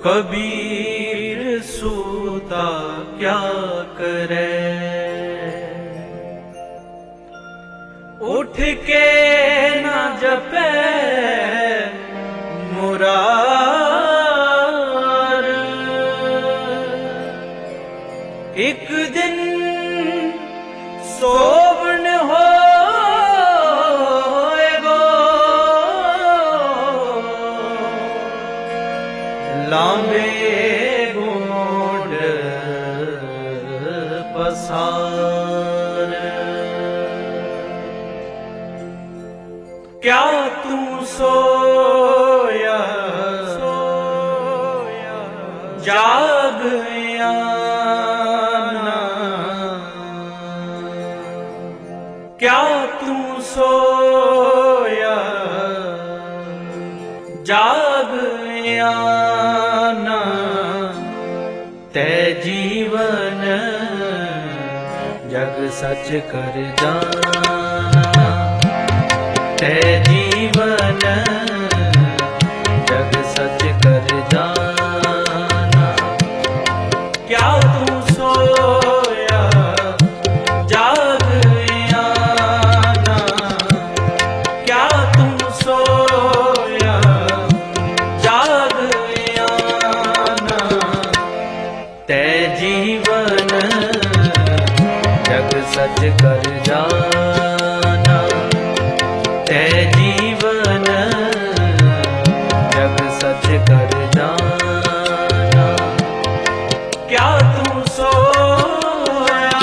कबीर सूता क्या करे, उठ के न जपे मुरार। एक दिन सोवण होएगो, लांबे गोंड पसार। क्या तू सोया जाग या ना, क्या तू सोया जाग या ना, ते जीवन जग सच कर जाना, ते जीवन जग सच कर जाना। क्या तू सोया जाग या ना, क्या तू सोया जाग या ना, ते जीवन जग सच कर जाना, ते जीवन जग सच कर जाना। क्या तू सोया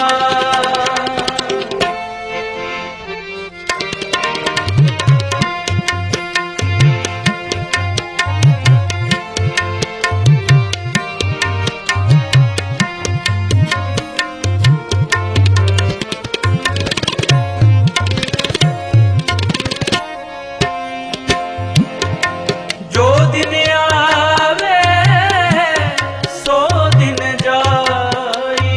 जो दिन आवे सो दिन जाई,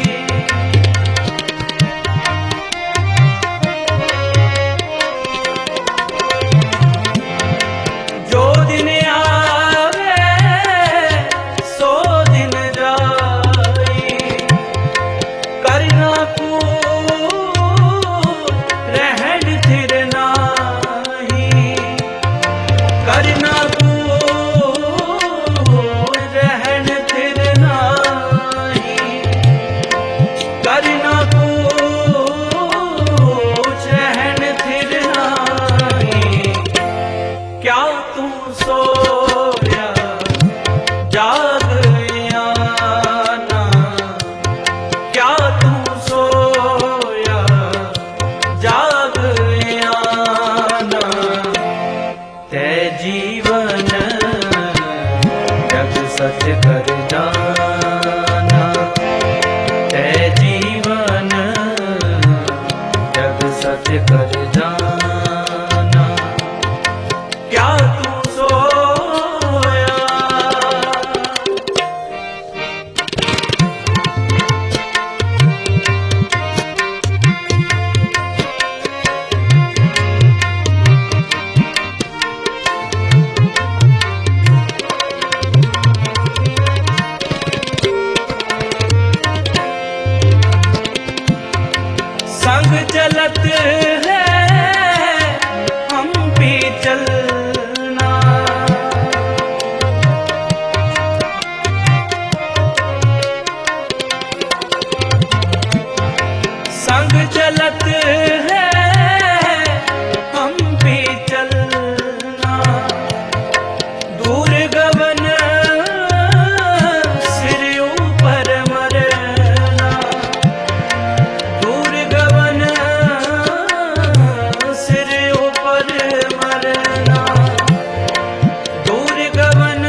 जो दिन आवे सो दिन जाई। करना को रहन थिर नाही, करना को रहन थिर नाही, करना को रहन थिर नाही। क्या तू सोया जाग या ना, क्या तू सोया जाग या ना, ते जीवन जग सच कर जाना, ते जीवन जग सच कर जाना। क्या तू सोया संग चलत है हम भी चलना, संग चलत है हम भी चलना। दूर गवन सिर ऊपर मरना, दूर गवन सिर ऊपर मरना, दूर गवन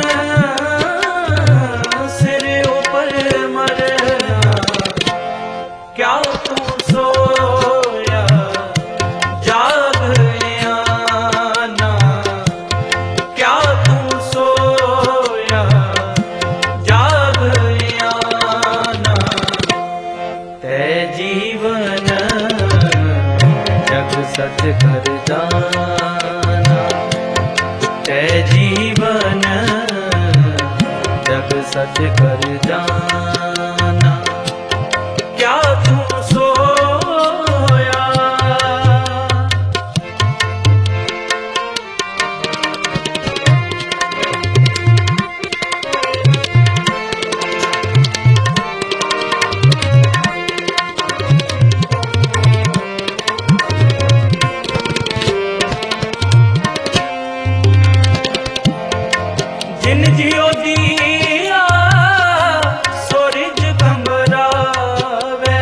सिर ऊपर मरना। क्या तू सोया जाग या ना, क्या तू सोया जाग या ना, ते जीवन जग सच कर जाना, ते जीवन जग सच कर जाना, क्या तू सोया। जिन जियो दिया सूरज घंघरावे,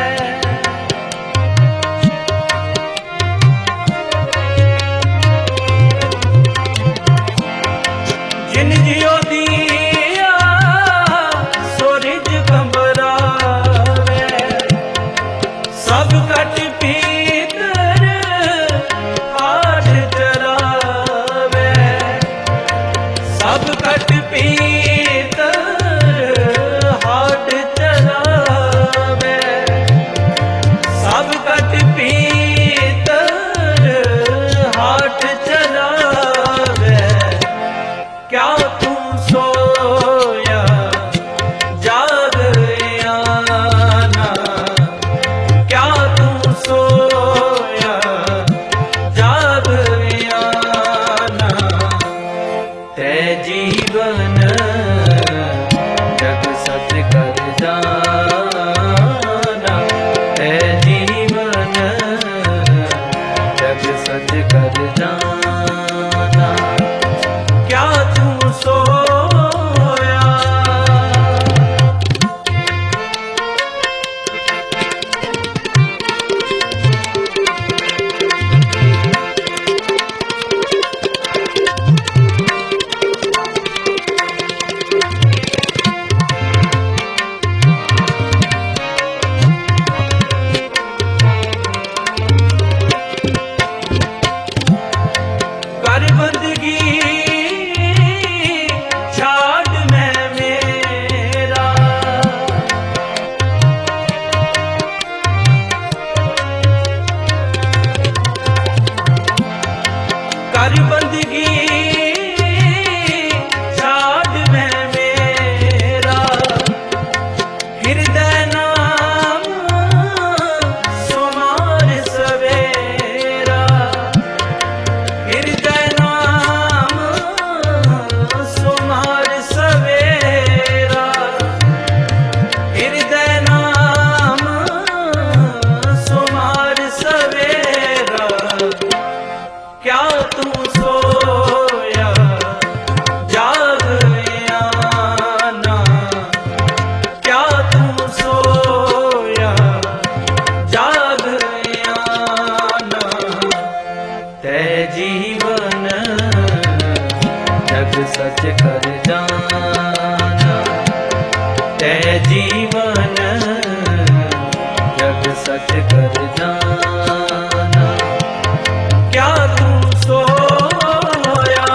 जिन जियो दिया सूरज घंघरावे, सब कट पीतर हाथ चरावे, सब कट पीतर हाथ चरावे, सब कट पीतर हाथ चरावे, क्या तू सोया जाग आना, क्या तू सोया जाग आना, ते जीवन जग सच कर जाना, ते जीवन जग सच कर जाना, क्या तू सोया। कर बंदगी छाड़ मैं मेरा, कर बंदगी छाड़ मैं मेरा, हृदय नाम सुमार सवेरा, हृदय नाम सुमार सवेरा, हृदय नाम सुमार सवेरा, क्या तू सोया जाग आना, क्या तू सोया जाग आना, ते जीवन जग सच कर जाना, ते जीवन जग सच कर जाना, क्या तू सोया।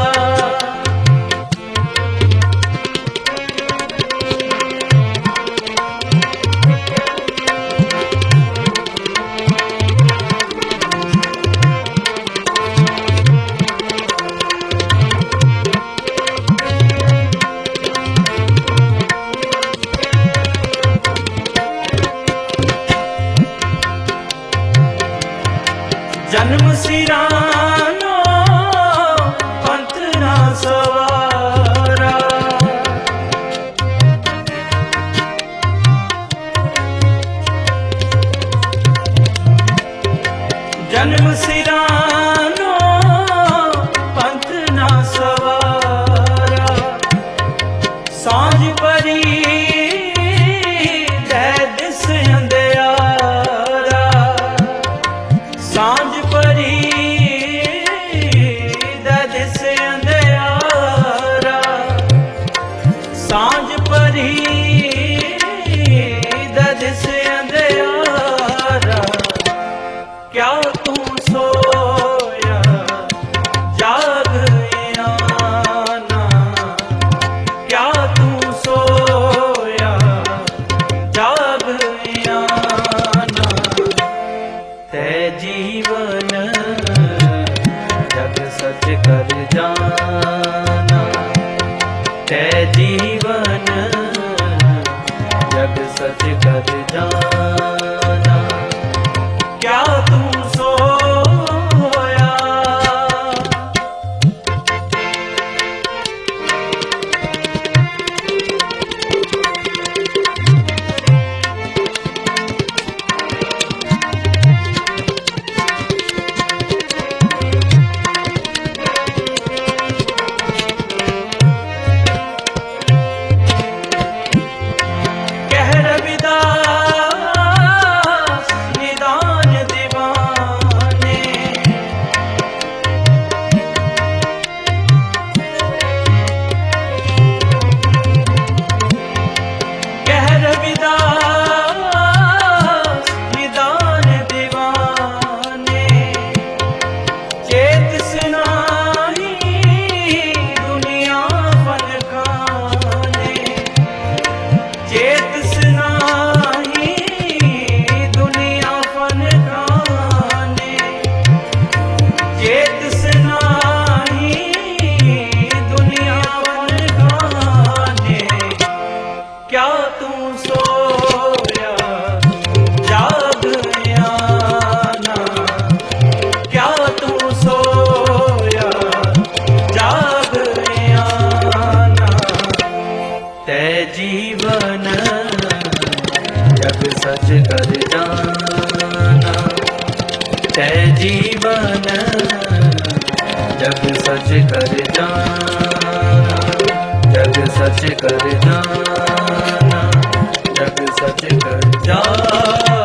जन्म सिरानो पंथ ना सवारा, जन्म सिरानो पंथ ना सवारा, सांझ परी दिस अंधियारा, सांझ परी दिस अंधियारा, सांझ परी दिस अंधियारा, क्या तू सोया जाग आना, क्या तू सोया जाग आना, ते जीवन जग सच कर जाना, तै जीवन जग सच कर जाना, क्या तू सोया। क्या तू सोया जाग आना, क्या तू सोया जाग आना, तै जीवन जग सच कर जाना, तै जीवन जग सच कर जाना, जग सच कर जाना, जग सच कर जाना।